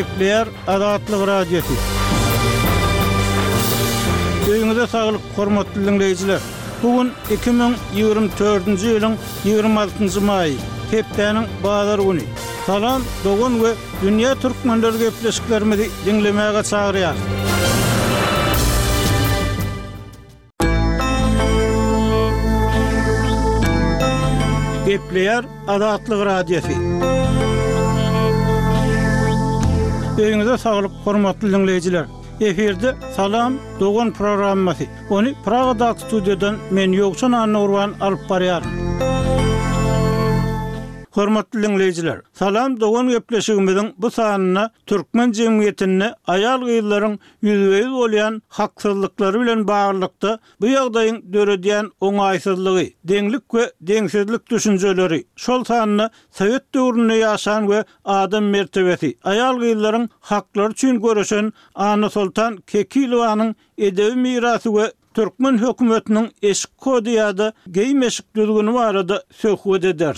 Gepler Azatlyk Radiosu. Öňüňizde saglyk, hormatly dinleýijiler. Bugün 2024-nji ýylyň 26-njy maýy, hepdeniň bazar güni. Salam, dogan we dünýä türkmenleri gepleşiklerimizi dinlemäge çagyrýar. Gepler Azatlyk Radiosu. Öňüňizde saglyk, hormatly dinleýijiler. Eferde Salam Dogan programmasy. Onu Praga'da stüdyodan men Ýokşan Anurwan alyp barýar. Hormatly dinleýijiler, Salam Dogan gepleşigimiziň bu sanyna türkmen jemgyýetine aýal gyýylaryň ýüzbeýiz bolýan haksızlyklary bilen baglykda bu ýagdaýyň döredýän oňaýsyzlygy, deňlik we deňsizlik düşünjeleri, şol sanyna Sowet döwründe ýaşan we adam mertebesi, aýal gyýylaryň haklary üçin göreşen Ana Sultan Kekilowanyň edebi mirasy we türkmen hökümetiniň eşik kody ýa-da geýmeşik düzgünü barada söhbet eder.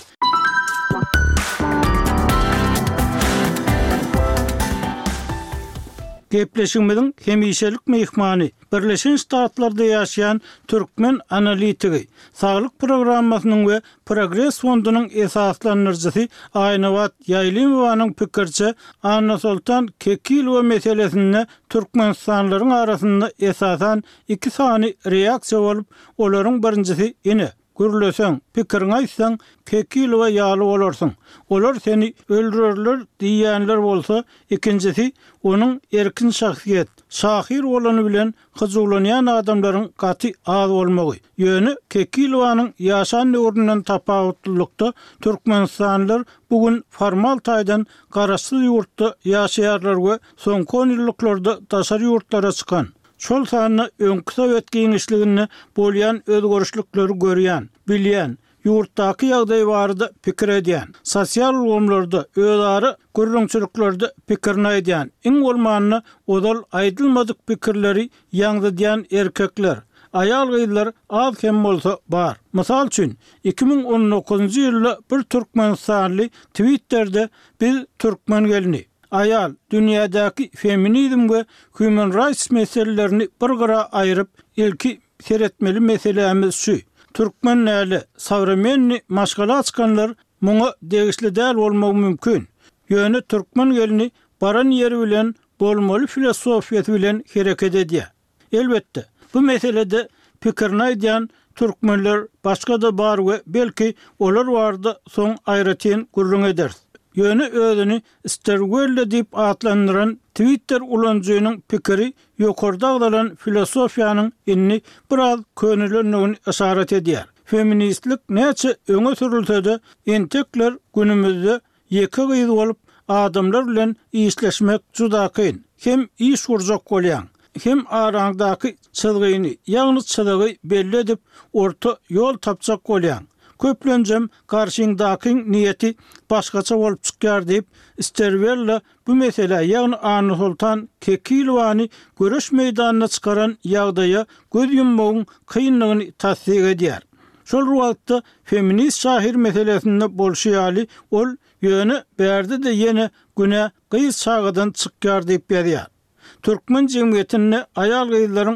Gepleşigimiziň hemişelik mehmany, Birleşen Ştatlarda ýaşaýan türkmen analitigi, saglyk programmasynyň we Progress fondunyň esaslanyrjysy Aýnawat Ýaýlymowanyň pikirçe Ana Sultan Kekilowa meselesinde türkmenstanlaryň arasynda esasan iki sany reaksiýa bolup, olaryň birincisi ine gürleseň, pikiriňi aýtsaň, Kekilowa ýaly bolarsyň. Olar seni öldürürler diýýänler bolsa, ikincisi onuň erkin şahsiýet, şahir bolany bilen hyzuglanýan adamlaryň gaty az bolmagy. Ýöne Kekilowanyň ýaşan döwründen tapawutlykda türkmenstanlar bugün formal taýdan garaşsyz ýurtda ýaşaýarlar we soňky ýyllarda taşar ýurtlara çykan. Şol sanyna öňkü Sowet giňişligini bolýan özgörüşlikleri görýän, bilýän, ýurtdaky ýagdaý barada pikir edýän, sosial ulgamlarda, özleri gürrüňçiliklarda pikirini aýdýan, iň bolmanyny odal aýdylmadyk pikirleri ýaňdadýan erkekler, aýal gyýylar az hem bolsa bar. Mysal üçin 2019-njy ýylda bir türkmenstanly Twitter'de biz türkmen gelini ayal dünyadaky feminizm we human rights meselelerini bir-bira aýryp ilki seretmeli meselemiz şu. Türkmen näli savremenni maşgala açkanlar muňa degişli däl bolmagy mümkin. Ýöne türkmen gelini baran ýeri bilen bolmaly filosofiýaty bilen hereket edýär. Elbetde bu meselede pikirini aýdýan türkmenler başga da bar we belki olar barda soň aýratyn gurrun eder. Ýöne özüni isterwelle diýip atlandyran Twitter ulanjynyň pikiri ýokardagylan filosofiýanyň inni biraz könülenligini işaret edýär. Feministlik näçe öňe sürilse-de entekler günümizde ýeke gyýyl bolup adamlar bilen işleşmek juda kyn. Hem iş gurjak bolýan, hem araňdaky çyzgyny, ýagny çyzygy belli edip orta ýol tapjak bolýan. Köplenjem karşıňdaky niýeti başgaça bolup çykýar diýip isterwelle bu mesele ýagny Ana Sultan Kekilowany görüş meýdanyna çykaran ýagdaýa göz yummagyň kynlygyny tasdik edýär. Şol wagtda feminist şahir meselesinde bolşýaly ol ýöne berdi de ýene güne gyýys çagadan çykýar diýip berýär. Türkmen jemgyýetine aýal gyýylaryň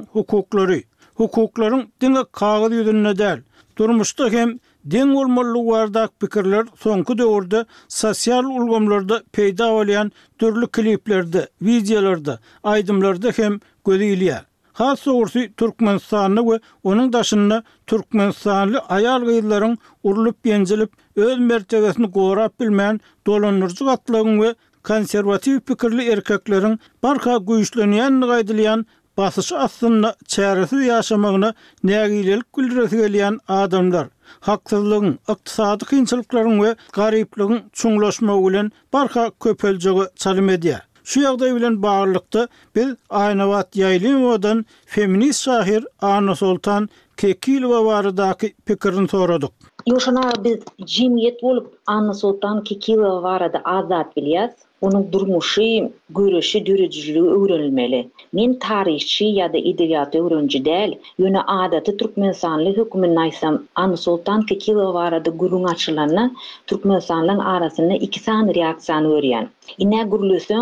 hukuklaryň diňe kagyz ýüzünde däl, durmuşda hem den bolmalygy bardak pikirler soňky döwürde sosial ulgamlarda peýda bolýan türlü kliplerde, videolarda, aýdymlarda hem gözelýär. Has soňsy Türkmenistany we onuň daşynda Türkmenistanly aýal gyýylaryň urulup ýenjilip öz mertebesini gorap bilmän dolanyrjy gatlaryň we konserwatiw pikirli erkekleriň barka güýçlenýän gaýdylýan basyş aslında çäresiz ýaşamagyna nägilelik bildiresi gelýän adamlar, haksızlygyň, ykdysady kynçylyklaryň we garyplygyň çuňlaşmagy bilen barka köpeljegi çalym edýär. Şu ýagdaý bilen baglykda biz Aýnawat Ýaýlymowadan feminist şahir Ana Sultan Kekilowa baradaky pikirini soradyk. Ýoşana biz jemgyýet bolup Ana Sultan Kekilowa barada azat bilýäs. Onun durmuşy, görüşi, dürejiligi öwrenilmeli. Men tarihçi ýa-da edebiýat öwrenji däl, ýöne adaty Türkmenistanly hökümini aýsam, Ana Sultan Kekilowa barada gurrun açylanyna Türkmenistanlyň arasynda iki san reaksiýany görýän. Ine gürleseň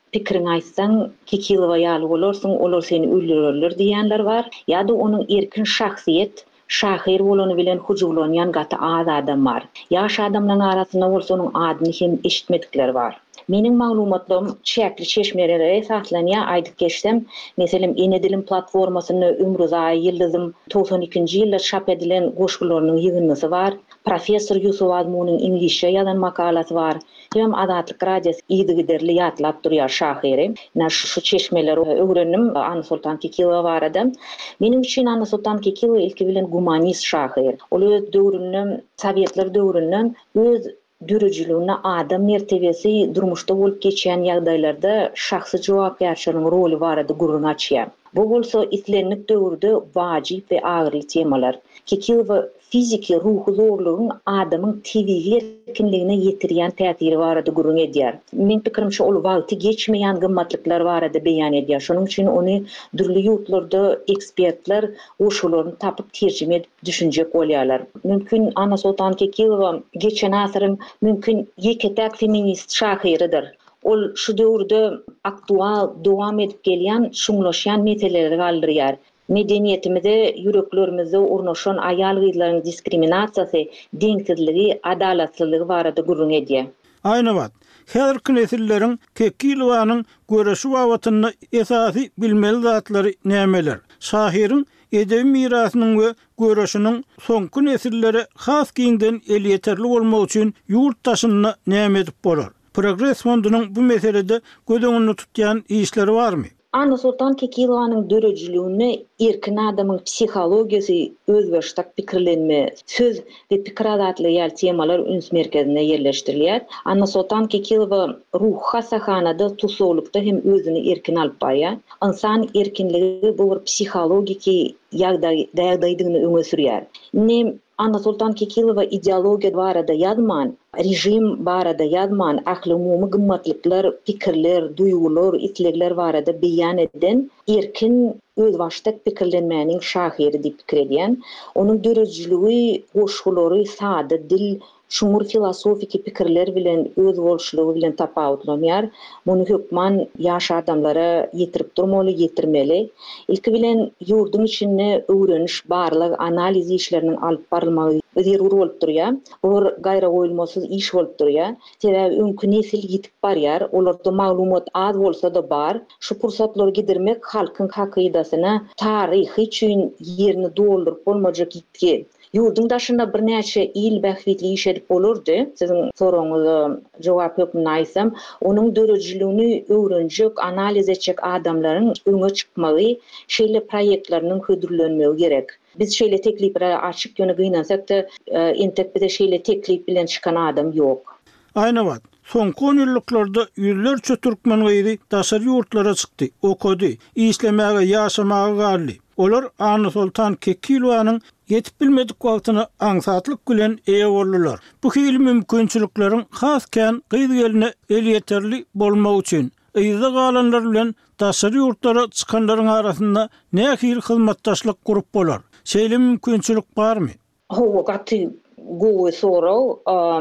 pikrini aýtsaň kikilwa ýaly bolarsyň, olar seni öldürürler diýenler bar. Ýa-da onuň erkin şahsiýet şahyr bolany bilen hujuglanýan gaty az adam bar. Ýaş adamlaryň arasynda bolsa onuň adyny hem eşitmedikler bar. Meniň maglumatlarym çäkli çeşmelere esaslanýar. Aýdyp geçsem, meselem Ene Dilim platformasyny Ömrüzay Ýyldızym 92-nji ýylda çap edilen goşgularynyň ýygynnysy bar. Professor Yusuf Azmunyň ingilisçe ýazan makalasy bar. Hem Azatlyk radiosy ýygyderli ýatlap durýar şahyry. Şu çeşmeleri öwrenim Anna Sultan Kikilova barada. Meniň üçin Anna Sultan Kikilova ilki bilen humanist şahyr. Ol öz döwründen, Sovetler döwründen öz dürüjülüğüne adam mertebesi durmuşda bolup geçen ýagdaýlarda şahsy jogapkärçiligiň roli barada gurrun açýar. Bu bolsa islenlik döwürde wajyp we agry temalar. Kikilova fiziki ruhy zorlugyň adamyň tebigy erkinligine ýetirýän täsiri barada gurrun edýär. Men pikirimçe ol wagty geçmeýän gymmatlyklar barada beýan edýär. Şonuň üçin ony dürli ýurtlarda ekspertler oşularyny tapyp terjime edip düşünjek bolýarlar. Mümkin Anna Sultan Kikilova geçen asyryň mümkin ýeketäk feminist şahyrydyr. Ol şu döwürde aktual dowam edip gelýän şuňlaşýan meseleleri galdyrýar. Medeniýetimizde yüreklerimizde urnaşan aýal gyzlarynyň diskriminasiýasy, deňsizligi, adalatsyzlygy barada gurrun edýär. Aýna wagt. Häzirki nesilleriň Kikilowanyň göreşi wawatyny esasy bilmeli zatlary nämeler? Şahyryň edebi mirasynyň we göreşiniň soňky nesillere has giňden el ýeterli bolmak üçin ýurtdaşyny näme edip bolar? Progress fondunyň bu meselede gödüňini tutýan işleri barmy? Anna Sultan Kikilowanyň dörejlüğüne erkin adamyň psihologiýasy, özbeştak pikirlenme, söz we pikir adatly ýaly temalar üns merkezine ýerleşdirilýär. Anna Sultan Kikilova ruh hasahanada, tusulukda hem özüni erkin alyp barýar. İnsan erkinligi bu bir psihologiki ýagdaýdygyny öňe sürýär. Anna Sultan Kikilova ideologiýa barada ýazman, rejim barada ýazman, ahly umumy gymmatlyklar, pikirler, duýgular, islegler barada beýan eden erkin özbaşdak pikirlenmäniň şahyry diýip pikir edýän. Onuň dörejligi, goşgulary, sada dil, şuňur filosofiki pikirler bilen öz bolşulygy bilen tapawutlanýar. Muny hökman ýaş adamlara ýetirip durmaly, ýetirmeli. Ilki bilen ýurdun içinde öwreniş, barlyk analiz işleriniň alyp barylmagy zerur bolup durýar. Bu gaýra goýulmasy iş bolup durýar. Sebäbi öňkü nesil ýitip barýar, olarda maglumat az bolsa da bar. Şu pursatlary gidirmek halkyň hakydasyna taryhy üçin ýerini doldurup bolmajak gitki. Ýurdun daşynda bir näçe ýyl bähwitli iş edip bolurdy. Siziň soraňyza jogap ýokmuny aýsam, onuň dörejligini öwrenjek, analiz etjek adamlaryň öňe çykmagy, şeýle proýektlarynyň hödürlenmegi gerek. Biz şeýle teklipleri açyk ýöne gynansak da entek bize şeýle teklip bilen çykan adam ýok. Aýna wagt. Soňky 10 ýyllarda ýüllerçe türkmen gyzy daşary ýurtlara çykdy, okudy, islemäge, ýaşamaga garly. Olar Anna Sultan Kikilowanyň yetip bilmedik wagtyny aňsatlyk bilen eýe boldular. Bu hili mümkinçilikleriň hasken gyzy geline el ýeterli bolmak üçin ýyza galanlar bilen daşary ýurtlara çykanlaryň arasynda nähir hyzmatdaşlyk gurup bolar. Şeýle mümkinçilik barmy? Gaty gowy soraw.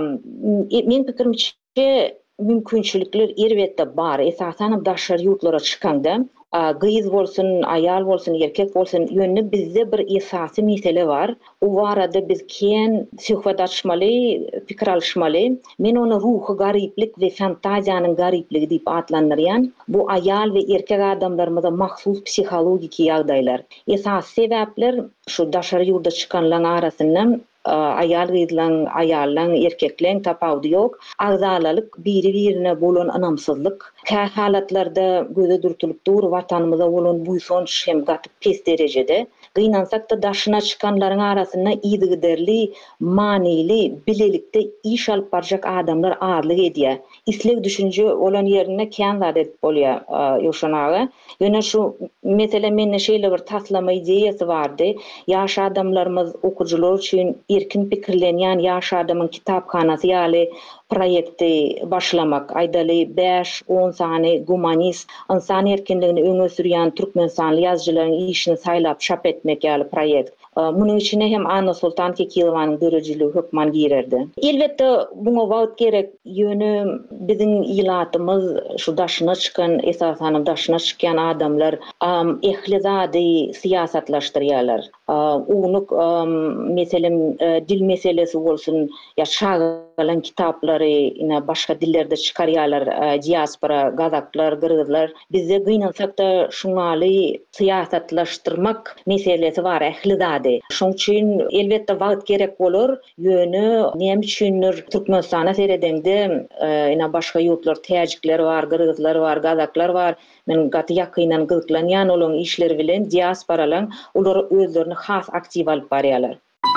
Men pikirimçe mümkinçilikler elbetde bar. Esasen daşary ýurtlara çykanda gyz bolsun, aýal bolsun, erkek bolsun, ýönne bizde bir esasy mesele bar. O barada biz keň söhbet açmaly, pikir alşmaly. Men onu ruhy garyplik we fantaziýanyň garypligi diýip adlandyrýan. Bu aýal we erkek adamlarymyza mahsus psihologiki ýagdaýlar. Esas sebäpler şu daşary ýurda çykanlaryň arasyndan aýal gyzlaň, aýallaň, erkekleň tapawdy ýok. Agzalalyk biri-birine bolan anamsyzlyk. Käh halatlarda göze dürtülip dur, watanymyza bolan buýsonç hem gaty pes derejede. Gynansak da daşyna çykanlaryň arasynda ýygyderli, manili, bilelikde iş alyp barjak adamlar azlyk edýär. Isleg düşünje olan ýerine kän zat edip bolýar ýoşanagy. Ýöne şu mesele menne şeýle bir taslama ideýasy bardy. Ýaş adamlarymyz okujular üçin erkin pikirlenýän ýaş adamyň kitaphanasy ýaly proyekti başlamak, aydaly 5-10 sany gumanist, insan erkinligini öňe sürýän türkmensanly ýazgylaryň işini saýlap çap etmek ýaly proyekt. Munyň içine hem Anna Sultan Kekilowanyň dörejiligi hökman girerdi. Elbetde buňa wagt gerek, ýöne biziň ýylatymyz şu daşyna çykan, esasan daşyna çykan adamlar ehlizady siýasatlaşdyrýarlar. Uňuk meselem dil meselesi bolsun, ýa şagalan kitaplary ina başga dillerde çykarýarlar, diaspora, gazaklar, gyrgyzlar. Bizde gynansak da şuňaly siýasatlaşdyrmak meselesi bar, ehlizady. Şoň üçin elbetde wagt gerek bolar. Ýöne näme üçindir Türkmenistana seredende ina başga ýurtlar, täjikler bar, gyrgyzlar bar, gazaklar bar. Men gaty ýakynan gyzyklanýan olan işleri bilen diasporalar olar özlerini has aktiv alyp barýarlar.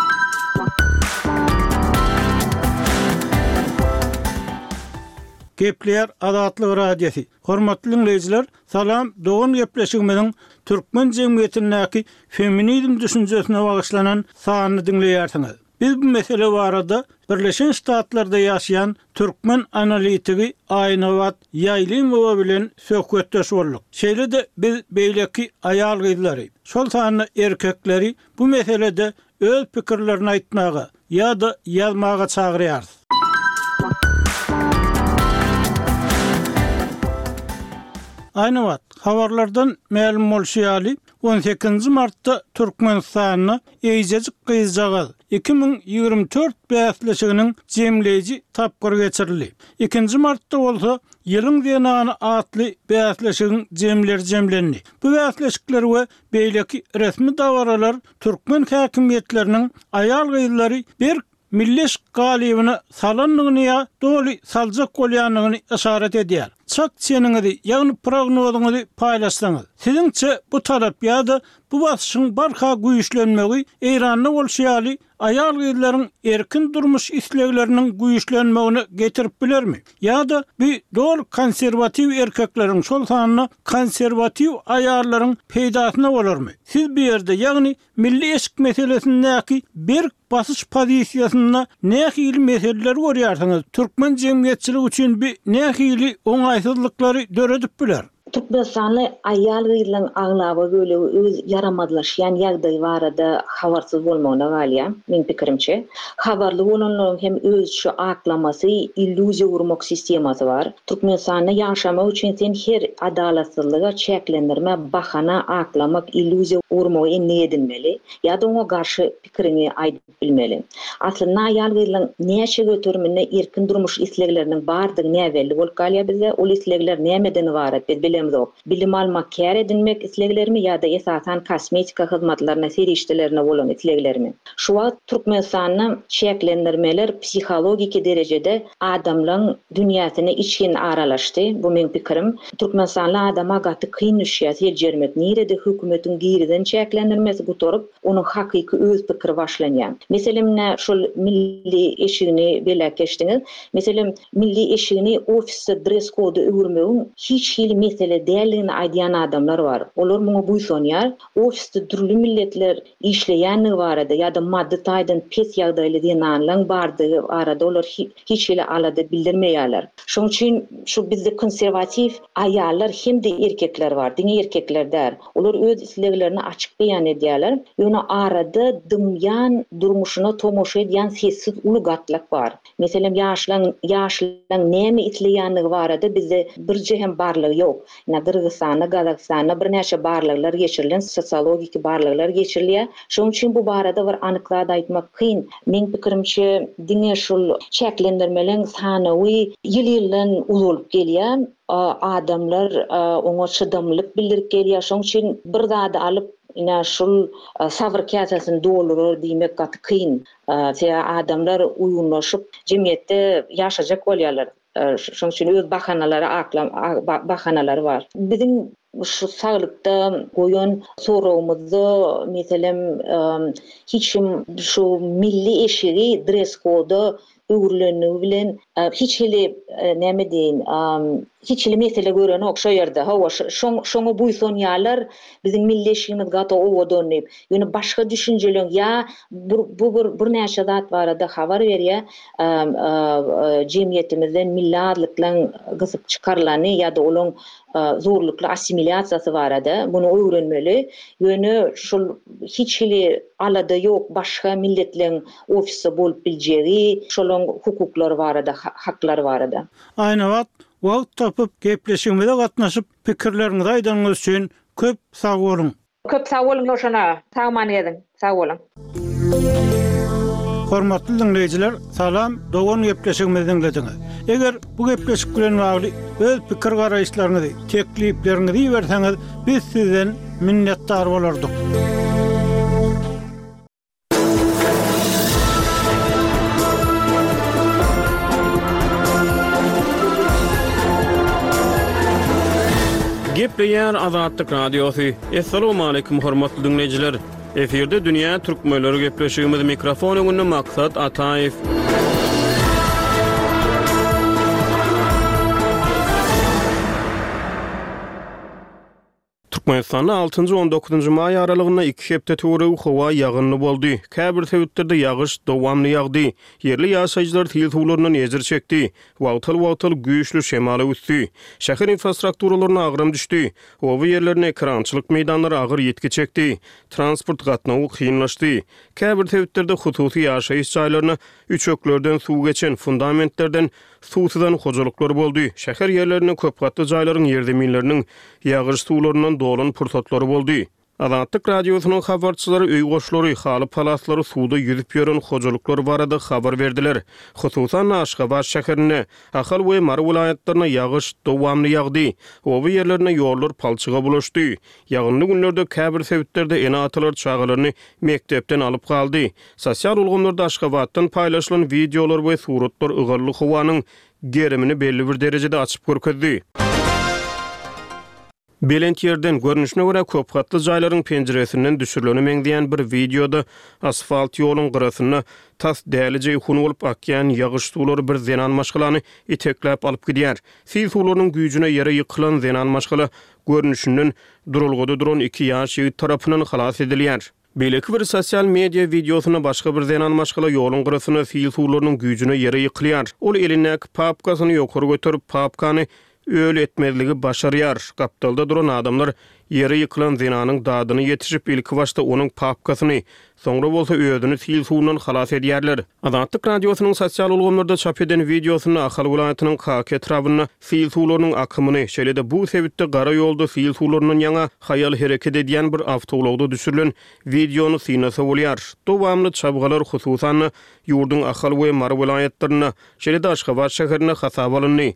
Gepler Azatlyk radiosi. Hormatly dinleyijiler, salam. Dogan gepleşigimiň türkmen jemgyýetindäki feminizm düşünjesine bagyşlanan sanyny dinleýärsiňiz. Biz bu mesele barada Birleşen Ştatlarda ýaşaýan türkmen analitigi Aynawat Ýaýlymowa bilen söhbetdeş bolduk. Şeýle-de biz beýleki aýal gyzlary, şol sanyny erkekleri bu meselede öz pikirlerini aýtmaga ýa-da ýazmaga çagyrýarys. Aynawat, habarlardan ma'lum bolşýaly 18 martda Türkmenistanyny eýjejik gyzjagaz 2024 bäsleşiginiň jemleýiji tapgyr geçirildi. 2 martda bolsa ýylyň denany atly bäsleşigiň jemleri jemlendi. Bu bäsleşikler we beýleki resmi dawaralar türkmen häkimetleriniň aýal gyzlary bir milliş galybyny salanlygyny doly saljak bolýanyny işaret edýär. Çak çeniňizi, ýagny prognozuňyzy paýlaşsaňyz. Siziňçe bu talap ýa-da bu basyşyň barha güýçlenmegi eýranly bolşýaly aýal gyzlaryň erkin durmuş islegleriniň güýçlenmegine getirip bilermi? Ýa-da bir dol konserwatiw erkekleriň şol sanyny konserwatiw aýallaryň peýdasyna bolarmy? Siz bu ýerde ýagny milli eşik meselesindäki bir basyş pozisiýasyna nähili meseleler görýärsiňiz? Türkmen jemgyýetçiligi üçin bir nähili oňaýsyzlyklary döredip biler. Türkmenistanly aýal gyzlaryň aglaby böyle öz yaramadlaşýan ýagdaý barada habarsyz bolmagyna galýa, men pikirimçe. Habarly bolanlaryň hem öz şu aklamasy, illüziýa urmak sistemasy bar. Türkmenistanda ýaşamak üçin sen her adalatsyzlyga çeklendirme, bahana aklamak, illüziýa urmak enne edilmeli. Ýa-da oňa garşy pikirini aýdyp bilmeli. Aslynda aýal gyzlaryň näçe götürmene erkin durmuş islegleriniň bardygy näwelli bolup galýar bize. Ol islegler nämeden ibaret? Bilim almak kär edinmek isleglerimi ýa-da esasan kosmetika hyzmatlaryna serişdelerine bolan isleglerimi. Şu wagt Türkmenistanyň çeklendirmeler psihologiki derejede adamlaryň dünýäsyna içkin aralaşdy. Bu men pikirim. Türkmenistanyň adama gaty kyn düşýär, ýermek nirede hökümetiň giriden çeklendirmesi gutorup, onuň hakyky öz pikir başlanýar. Meselem şol milli eşigini belekeşdiňiz. Meselem milli eşigini ofisde dress kodu öwürmegiň hiç mesele değerligini aýdýan adamlar bar. Olar muňa buýsanýar. Ofisde türlü milletler işleýän barada ýa-da maddi taýdan pes ýagdaýly denanlaryň bardygy arada olar hiç ile alada bildirmeýärler. Şoň üçin şu bizde konserwatiw aýallar hem de erkekler bar. Diňe erkekler däl. Olar öz isleglerini açyk beýan edýärler. Ýöne arada dymýan durmuşyna tomoşa edýän sessiz uly gatlak bar. Meselem ýaşlaryň näme itleýänligi barada bizde birje hem barlygy ýok. Gyrgyzstanda, Gazakstanda bir näçe barlyklar geçirilen, sosiologik barlyklar geçirilýär. Şoň üçin bu barada bir anyklady aýtmak kyn. Men pikirimçe diňe şol çeklendirmeleň sanawy ýyl-ýyldan uzulup gelýär. Adamlar oňa çydamlyk bildirip gelýär. Şoň üçin bir zady alyp ina şol sabr käsasyny doldurar diýmek gaty kyn. Adamlar uýunlaşyp jemgyýetde ýaşajak bolýarlar. Şoň üçin öz bahanalary bar. Biziň şu sagylykda goýan soragymyzda meselem hiçim şu milli eşigi dress kodu öwürlenigi bilen hiç hili näme diýin, hiç hili mesele gören okşa ýerde. Hawa şoňa buýsanýarlar biziň milleşigimiz gata owa dönýär. Ýöne başga düşünjeleň ya bu bir näçe zat barada habar berýär, jemgyýetimizden millatlyklaryň gysyp çykarlany ýa-da olaň zorlukly assimilyasiýasy barada bunu öwrenmeli. Ýöne şol hiç hili alada ýok başga milletleriň ofisi bolup biljegi, şolaň hukuklary barada, haklary barada. Aýna wagt tapyp gepleşigimizde gatnaşyp pikirleriňizi aýdanyňyz üçin köp sag bolun. Köp sag bolun Ýoşana. Sagman edin. Sag bolun. Hormatly dinleýijiler, salam. Dogan gepleşigimizi dinlediňiz. Eger bu gepleşik bilen bagly öz pikir garaýşlaryňyzy, teklipleriňizi berseňiz, biz sizden minnetdar bolardyk. Gepleýär Azatlyk Radiosu. Assalamu alaykum hormatly dinleýijiler. Eferde dünýä türkmenleri gepleşigimiz mikrofon öňünde Maksat Ataýew. Türkmenistanda 6-19 may aralygynda 2 hepde töwereg howa ýagynly boldy. Käbir sebäplerde ýagyş dowamly ýagdy. Yerli ýaşaýjylar tiýil suwlaryny ejir çekdi. Wagtal güýçlü şemale üstü. Şäher infrastrukturalyna agrym düşdi. Owa ýerlerine ekrançylyk meýdanlary agyr ýetki çekdi. Transport gatnawy kynlaşdy. Käbir sebäplerde hususy ýaşaýyş ýaýlaryna üçöklerden suw geçen fundamentlerden suwsudan hojalyklar boldy. Şäher ýerleriniň köp gatly ýaýlaryň ýerdeminleriniň ýagyş suwlaryndan dolan pursatlary boldy. Azatlyk radiosynyň habarçylary öý goşlary, haly palaslary suwda ýüzüp ýören hojalyklar barada habar berdiler. Hususan Aşgabat şäherine, Ahal we Mar vilayatlaryna ýagyş dowamly ýagdy. Owa ýerlerine ýollar palçyga bulaşdy. Ýagynly günlerde käbir sebäplerde enatylar çağalaryny mektepden alyp galdy. Sosial ulgamlarda Aşgabatdan paýlaşylan videolar we suratlar ygyrly howanyň gerimini belli bir derejede açyp görkezdi. Belent yerden görnüşine göre köp gatly jaýlaryň penjeresinden düşürileni meňdeýän bir videoda asfalt ýoluň gyrasyna tas dälije hun bolup akýan ýagyş suwlary bir zenan maşgylany itekläp alyp gidýär. Sil suwlarynyň güýjüne ýere ýykylan zenan maşgyly görnüşinden durulgada duran 2 ýaş ýigit tarapyndan halas edilýär. Beleki bir sosial media videosuna başga bir zenan maşgala ýoluň gyrasyna sil suwlarynyň güýjüne ýere ýykylýar. Ol elindäki papkasyny ýokary götürip papkany öl etmezligi başarýar. Gapdalda duran adamlar ýere ýykylan zenanyň dadyny ýetişip ilki başda onuň papkasyny, soňra bolsa özüni sil suwundan halas edýärler. Azatlyk radiosynyň sosial ulgamlarda çap eden videosyny Ahal vilayatynyň Kak etrabyna sil suwlarynyň akymyny, şeýle-de bu sebäpde gara ýolda sil suwlarynyň ýaňa haýal hereket edýän bir awtologda düşürilen videonu synasa bolýar. Dowamly çabgalar hususan ýurdun Ahal we Mar vilayatlaryna, şeýle-de Aşgabat şäherine hasap alyndy.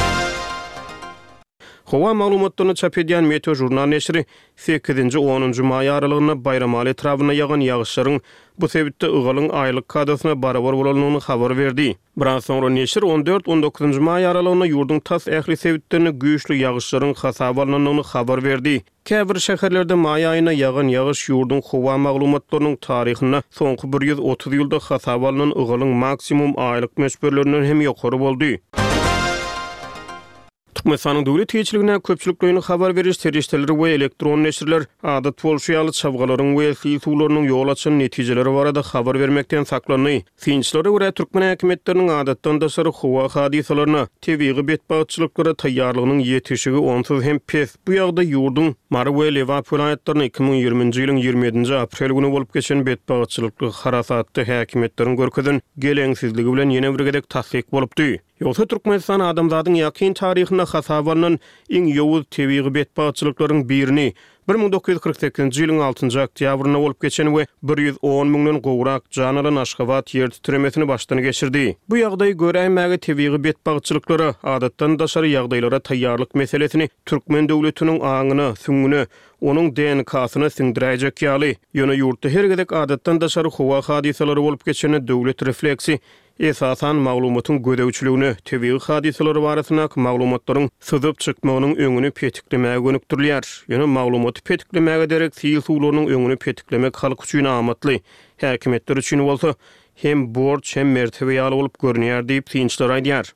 Howa maglumatlaryny çap edýän Meteo jurnal neşri 8-10 may aralygynda Bayramali etrabyna ýagan ýagyşlaryň bu sebäpde ygalyň aýlyk kadasyna barabar bolanyny habar berdi. Biraz soňra neşir 14-19 may aralygynda ýurdun tas ähli sebäplerini güýçlü ýagyşlaryň hasap alanyny habar berdi. Käbir şäherlerde may aýyna ýagan ýagyş ýurdun howa maglumatlarynyň taryhyna soňky 130 ýylda hasap alynan ygalyň maksimum aýlyk meşberlerinden hem ýokary boldy. Türkmenistanyň döwlet ýetirligine köpçüliklerini habar beriş terişdeleri we elektron neşirler adat bolşýaly çabgalaryň we sil suwlarynyň ýol açan netijeleri barada habar bermekden saklanýar. Finçlere görä türkmen häkimetleriniň adatdan daşary howa hadisalaryna tebigi betbaçylyklara taýýarlygynyň ýetişigi onsuz hem pes. Bu ýagda ýurdun Mar we Lewap vilayatlaryna 2020-nji ýylyň 27-nji aprel güni bolup geçen betbaçylykly harasatdy häkimetleriň görkezden geleňsizligi bilen ýene bir gedek tasdik bolupdy. Ýogsa Türkmenistan adamzadyň ýakyn taryhyna hasap alynan iň ýowuz tebigi betbaçylyklaryň birini 1948-nji ýylyň 6-njy oktýabryna bolup geçen we 110 miňden gowrak janalan Aşgabat ýer titremesini başdan geçirdi. Bu ýagdaý göräýmäge tebigi betbaçylyklary adatdan daşary ýagdaýlara taýýarlyk meselesini türkmen döwletiniň aňyna, süňüne, onuň DNK-syna siňdirejek ýaly. Ýöne ýurtda her gedek adatdan daşary howa hadisalary bolup geçeni döwlet refleksi esasan maglumatyň gödäwçiligini, tebigi hadisalar barasyna maglumatlaryň syzyp çykmagynyň öňüni petiklemäge gönükdirýär. Ýöne maglumaty petiklemäge derek sil suwlarynyň öňüni petiklemek halk üçin amatly. Häkimetler üçin bolsa hem borç hem mertebe ýaly bolup görünýär diýip synçlar aýdýar.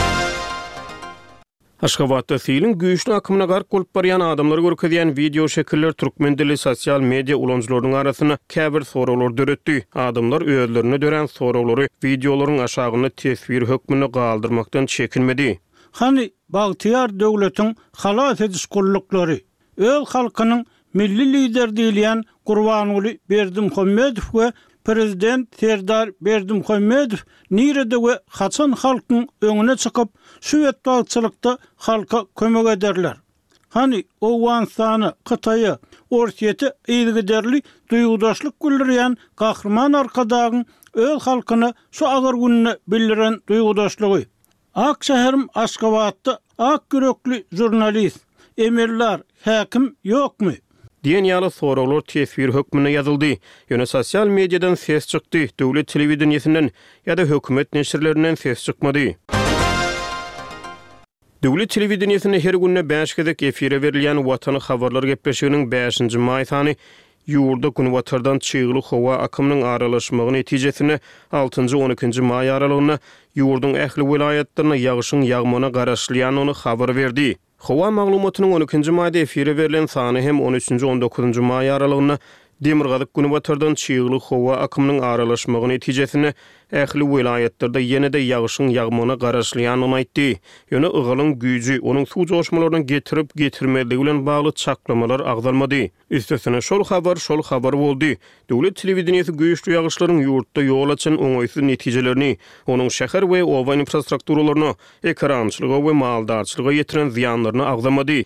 Aşgabatda fiilin güýçli akymyna gark bolup barýan adamlar görkezýän video şekiller türkmen dili sosial media ulanjylarynyň arasyna käbir sorawlar döretdi. Adamlar özlerine dören sorawlary videolaryň aşagyny tesbir hökmüne galdyrmakdan çekinmedi. Hani bagtyar döwletiň halat ediş gullukları, öl halkynyň milli lider diýilýän Gurbanuly Berdimuhammedow we Prezident Serdar Berdimuhammedow nirede we haçan halkyň öňüne çykyp şu etbaçylykda halka kömek ederler. Hani Owganistany, Kytaýy, Orsiýety ýygyderli duýgudaşlyk bildirýän gahrman arkadagyň öl halkyna şu agar gününe bildiren duýgudaşlygy. Ak şäherim Aşgabatda ak yürekli jurnalist, emirler, häkim ýokmy? diýen ýaly sorawlar tesbir hökmüne ýazyldy. Ýöne sosial mediadan ses çykdy, döwlet telewizionynyň ýa-da hökümet neşirlerinden ses çykmady. Döwlet telewizionyny her günne 5 gezek efire berilýän Watany habarlar gepleşiginiň 5-nji may sany ýurda gün watardan çygyly howa akymynyň aralaşmagy netijesinde 6-njy 12-nji may aralygyna ýurduň ähli vilayatlaryna ýagyşyň ýagmana garaşlýanyny habar berdi. Howa maglumatynyň 12-nji maýda efire berilen sany hem 13-nji 19-njy may aralygyna Demirgazyk güni watardan çygyly howa akymynyň aralaşmagy netijesinde ähli vilayatlarda ýene-de ýagyşyň ýagmana garaşlýanyny aýtdy. Ýöne ygylyň güýji onuň suw joşmalaryny getirip getirmedigi bilen bagly çaklamalar agdalmady. Üstesine şol habar boldy. Döwlet telewizionyasy güýçli ýagyşlaryň ýurtda ýol açan oňaýsy netijelerini, onuň şäher we owa infrastrukturalarına, ekrançylyga we maldarçylyga ýetiren ziýanlaryny agdamady.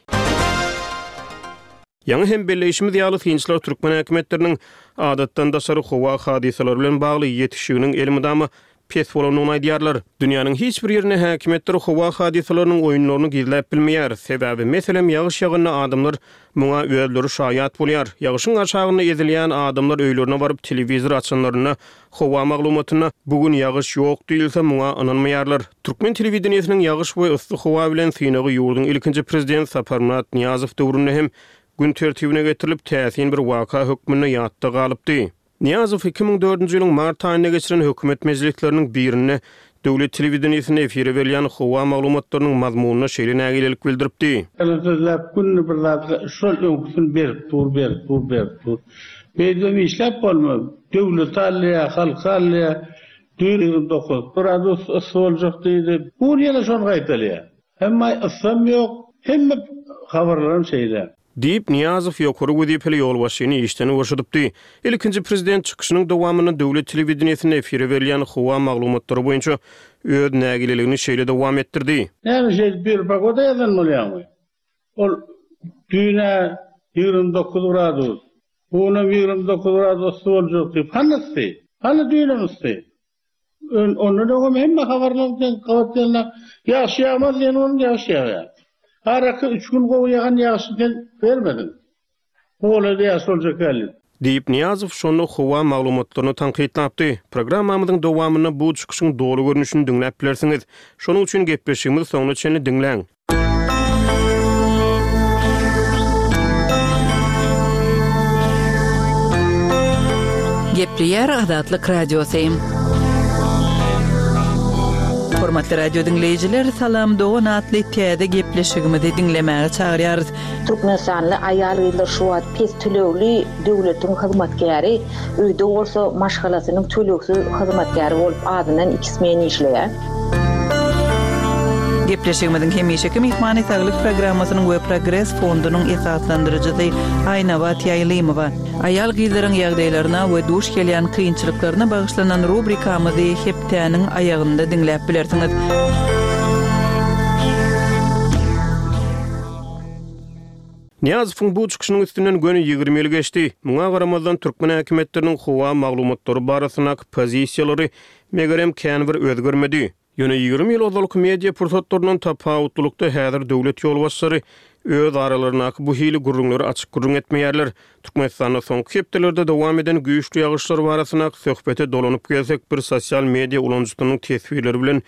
Ýa-ni hem belleşimiz ýaly synçlar türkmen häkimetleriniň adatdan daşary howa hadiseleri bilen bagly ýetişiginiň elmydamy pes bolanyny aýdýarlar. Dünýäniň hiç bir ýerine häkimetler howa hadiseleriniň oýunlaryny gizläp bilmeýär. Sebäbi meselem ýagyş ýagyny adamlar muňa özleri şaýat bolýar. Ýagyşyň aşagyna ezilýän adamlar öýlerine baryp telewizor açanlaryna howa maglumatyna bugün ýagyş ýok diýilse muňa inanmaýarlar. Türkmen telewizionynyň ýagyş we yssyk howa bilen synagy ýurdun ilkinji prezident Saparmurat Niýazow döwründe hem gün tertibine getirilip täsin bir waka hökmüne ýatda galypdy. Niýazow 2004-nji ýylyň mart aýyna geçiren hökümet mejlisleriniň birine döwlet telewizionynyň efire berilýän howa maglumatlarynyň mazmunyna şeýle nägilelik bildiripdi. Elbetde günni bir zat şol öňküsini berip dur. Beýdem işläp bolmaz. Döwlet alýa, halk alýa, dürüň dokuz. Biraz soljak diýdi. Bu ýene şol gaýtalýar. Hemme ysam ýok, hemme habarlarym şeýle. Diýip Niýazow ýokary gidip hele ýol başyny işden başladypdy. Ilkinji prezident çykyşynyň dowamyny döwlet telewizionynyň efire berilýän howa maglumatlary boýunça öz nägileligini şeýle dowam etdirdi. Näme şey bir pagoda ýazylmaly. Ol düýne 29 gradus. Ona 29 gradus soljak diýip hanysy? Hany düýnemiňizde? Onu da hemme habarlardan gawatlanlar ýaşaýamaz ýene onu ýaşaýar. Araka 3 gün gowy ýagan ýaşydan bermedin. Ola diýär soljak geldi. Diýip Niýazow şonu howa maglumatlaryny tanqidlapdy. Programmamyzyň dowamyny bu çykyşyň dogry görnüşini dinläp bilersiňiz. Şonuň üçin gepleşigimiz soňuna çenli dinleň. Gepleýär Adatlyk radiosyň. Hormatly radio dinleyijiler, salam dogan atly täze gepleşigimizi dinlemäge çagyrýarys. Türkmenistanly aýal ýyllar şu wagt pes tölegli döwletiň hyzmatkäri, öýde bolsa maşgalasynyň tölegsi hyzmatkäri bolup adynan 2 men işleýär. Gepleşigimiziň hemişeki mehmany saglyk programmasynyň we Progress fondunyň esaslandyrjysy Aýnawat Ýaýlymowa aýal gyzlaryň ýagdaýlaryna we duş gelýän kynçylyklaryna bagyşlanan rubrikamyzy hepdäniň aýagynda dinläp bilersiňiz. Niýazowyň bu çykyşynyň üstünden göni 20 ýyl geçdi. Muňa garamazdan türkmen häkimetleriniň howa maglumatlary barasyna pozisiýalary megerem kän bir özgörmedi. Ýöne 20 ýyl ozalyk media pursatlarynyň tapawutlukda häzir döwlet ýolbaşçylary öz aralaryna bu hili gurrunlary açyk gurrun etmeýärler. Türkmenistanyň soňky hepdelerde dowam eden güýçli ýagyşlar barasyna söhbete dolanyp gelsek bir sosial media ulanjysynyň tesbirleri bilen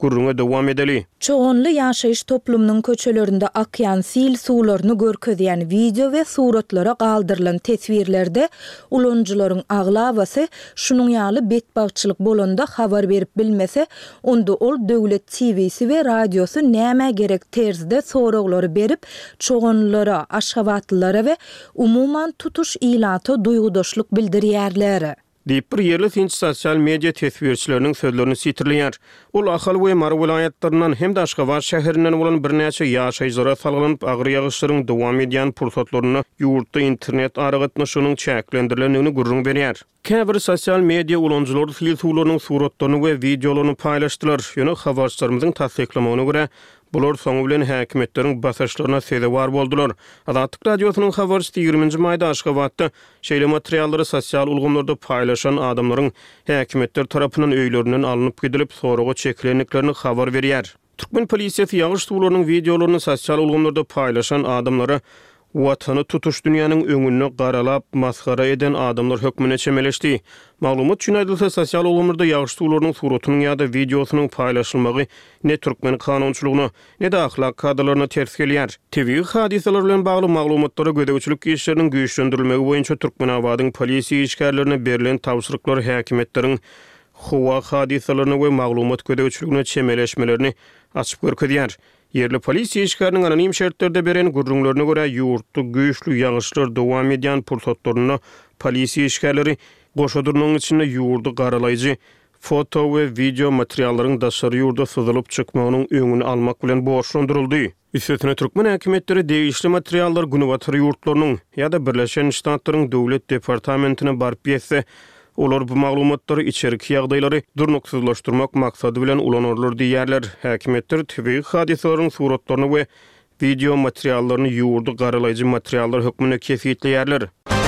gurruna dowam edeli. Çoğunlu yaşayış toplumunun köçelerinde akyan sil suwlaryny görkezýän video we suratlara galdyrılan tesvirlerde ulanyjylaryň aglabasy şunuň ýaly betbagçylyk bolanda habar berip bilmese, onda ol döwlet TV-si we radiosy näme gerek terzde soraglary berip çoğunlara, aşgabatlylara we umuman tutuş ilaty duýgudaşlyk bildirýärler. Diýip bir ýerli finç sosial media tesvirçileriniň sözlerini sitirleýär. Ol Ahal we Mar vilayatlaryndan hem de Aşgabat şäherinden bolan birnäçe ýaşaýjylara salgynyp agyr ýagyşlaryň dowam edýän pursatlaryny ýurtda internet aragatnaşynyň çäklendirilýändigini gurrun berýär. Käbir sosial media ulanjylary fil suwlarynyň suratlaryny we videolaryny paýlaşdylar. Ýöne habarçylarymyzyň tasdiklamagyna görä, bular soňu bilen häkimetleriň basaşlaryna sebäp boldular. Azatlyk radiosynyň habarçysy 20-nji maýda Aşgabatda şeýle materiallary sosial ulgamlarda paýlaşan adamlaryň häkimetler tarapyndan öýlerinden alınıp gidilip soraga çekilenliklerini habar berýär. Türkmen polisiýasy ýagyş suwlarynyň videolaryny sosial ulgamlarda paýlaşan adamlara watany tutuş dünýäniň öňüne garalap maskara eden adamlar hökmüne çemeleşdi. Maglumat üçin aýdylsa, sosial ulgamlarda ýagyş suwlarynyň suratynyň ýa-da videosynyň paýlaşylmagy ne türkmen kanunçylygyna, ne de ahlak kadrlaryna ters gelýär. Tebii hadiseler bilen bagly maglumatlary gödäwçilik işleriniň güýçlendirilmegi boýunça Türkmenabadyň polisiýa işgärlerine berilen tawsyryklar häkimetleriň howa hadiselerini we maglumat gödäwçiligine çemeleşmelerini açyp görkezýär. Yerli polisiýa işgäriniň anonim şertlerde beren gurrunlaryna görä ýurtda güýçlü ýagyşlar dowam edýän pursatlaryny polisiýa işgärleri goşadyrnyň içinde ýurdu garalayjy foto we video materiallaryň daşary ýurda syzylyp çykmagynyň öňüni almak bilen boşlandyryldy. Üstüne Türkmen häkimetleri degişli materiallar Günebatary ýurtlarynyň ýa-da Birleşen Ştatlaryň döwlet departamentine barıp ýetse, olar bu maglumatlary içeriki ýagdaýlary durnuksuzlaşdyrmak maksady bilen ulanarlar diýerler. Häkimetler tebii hadiselerin suratlaryny we video materiallaryny ýurdu garalayjy materiallar hökmüne kesitleýärler.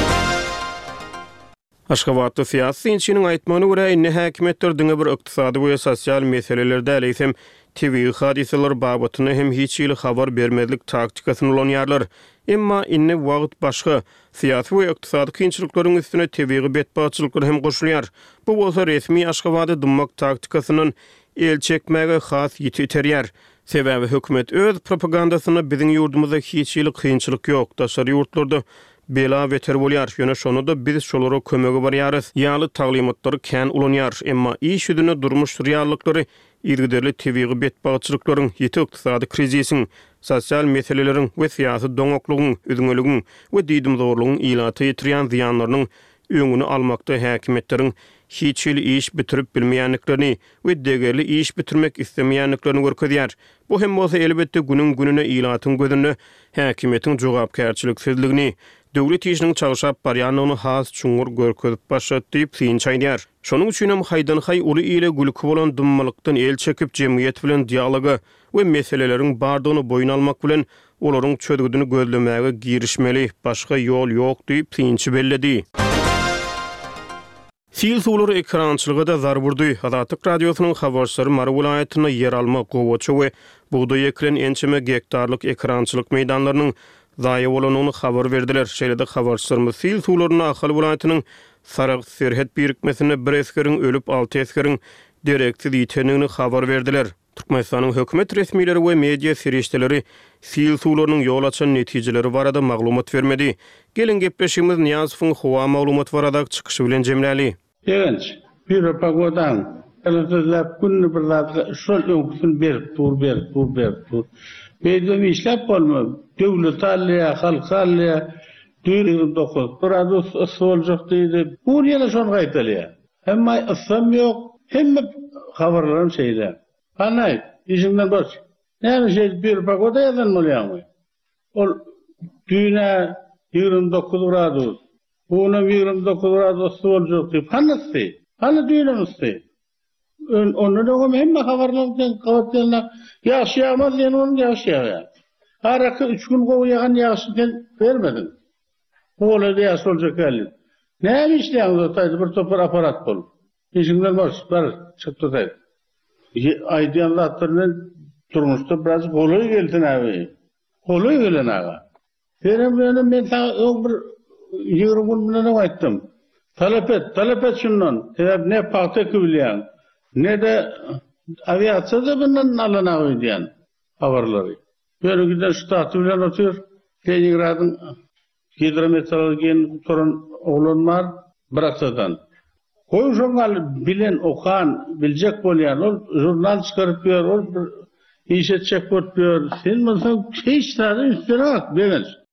Aşgabatda siýasy inçiniň aýtmagyna görä, inne häkimetler diňe bir ykdysady we sosial meselelerde eleýsem tebii hadiseler babatyny hem hiç ýyly habar bermezlik taktikasyny ulanýarlar. Emma inne wagt başga siýasy we ykdysady kynçylyklaryň üstüne tebii betbaçylyklar hem goşulýar. Bu bolsa resmi Aşgabady dymmak taktikasynyň el çekmäge has ýeterýär. Sebäbi hökümet öz propagandasyny biziň ýurdumyzda hiç ýyly kynçylyk ýok, daşary ýurtlarda bela beter bolýar. Ýöne şonu da biz şolara kömegi barýarys. Ýaly taglimatlary kän ulanýar, emma iş ýüzüne durmuş reallyklary irgiderli tebii betbaçylyklaryň, ýeti ykdysady krizisiň, sosial meseleleriň we siýasy doňoklugyň, üzüňeligiň we diýdim zorlugyň ilaty ýetirýän ziýanlarynyň öňüni almakda häkimetleriň hiç ýyly iş bitirip bilmeýänliklerini we degerli iş bitirmek istemýänliklerini görkezýär. Bu hem bolsa elbetde günüň gününe ilatyň gözünde häkimetiň jogapkärçiliksizligini, döwlet işiniň çalyşap barýanyny has çuňur görkezip başlatdy diýip synçaýdýar. Şonuň üçin hem haýdan haý uly ile gülki bolan dymmalykdan el çekip jemgyýet bilen dialoga we meseleleriň bardygyny boýun almak bilen olaryň çödügüdini gözlemäge girişmeli, başga ýol ýok diýip synçy belledi. Fil suwlary ekrançylygy da zar burdy. Azatlyk radiosynyň habarçylary Mar vilayatyna yer alma gowaça we buğday ekran ençeme gektarlyk ekrançylyk meýdanlarynyň zaýa bolanyny habar berdiler. Şeýle-de habarçylarymyz fil suwlaryny Ahal vilayatynyň Sarag Serhet birikmesine bir eskeriň ölüp 6 eskeriň direksiz ýitenligini habar berdiler. Türkmenistanyň hökümet resmileri we media serişdeleri fil suwlarynyň ýol açan netijeleri barada maglumat bermedi. Gelin gepleşigimiz Niýazowyň howa maglumat barada çykyşy bilen jemläli. Egenç, bir pagodan, elazizlap günni bir zat şol öňküsini berip dur. Beýdem işläp bolmaz. Döwlet alýa, halk alýa, 29 gradus ısıwaljak diýdi. Bu ýene şonu gaýtalýar. Hemme ısam ýok, hemme habarlarym şeýle. Anay, işiňden boş. Näme şey bir pagoda ýazan bolýarmy? Ol düýne 29 gradus. Buna 29 gradus ısıwaljak diýip hanysy? Hany düýnemizdi? Onu da hemme habarlardan gawatlanlar. Ýaşaýamaz ýene onu ýaşaýar. Araky 3 gün goýagan ýaşydan bermedin. Ola diýär soljak geldi. Näme işleýäňiz taýdy bir topar aparat bol. Işiňden boş, bar çykdy taýdy. Aýdýan zatlaryň durmuşda biraz golay geldi näme? Golay gelen aga. Benim men sana bir 20 gün bilen aýtdym. Talep et şundan. Ne pakta bilýän, ne de aviatsiyada bundan alana diyen haberleri. Böyle giden ştatı bilen otuyor. Leningrad'ın hidrometeorologiyen turan oğlan var. Bıraksadan. Koyu şoňal bilen okan, biljek bolýan, ol jurnal çykaryp ber, ol işe çek bolýar. Sen bolsaň hiç taýda üstüne bak, beýmez.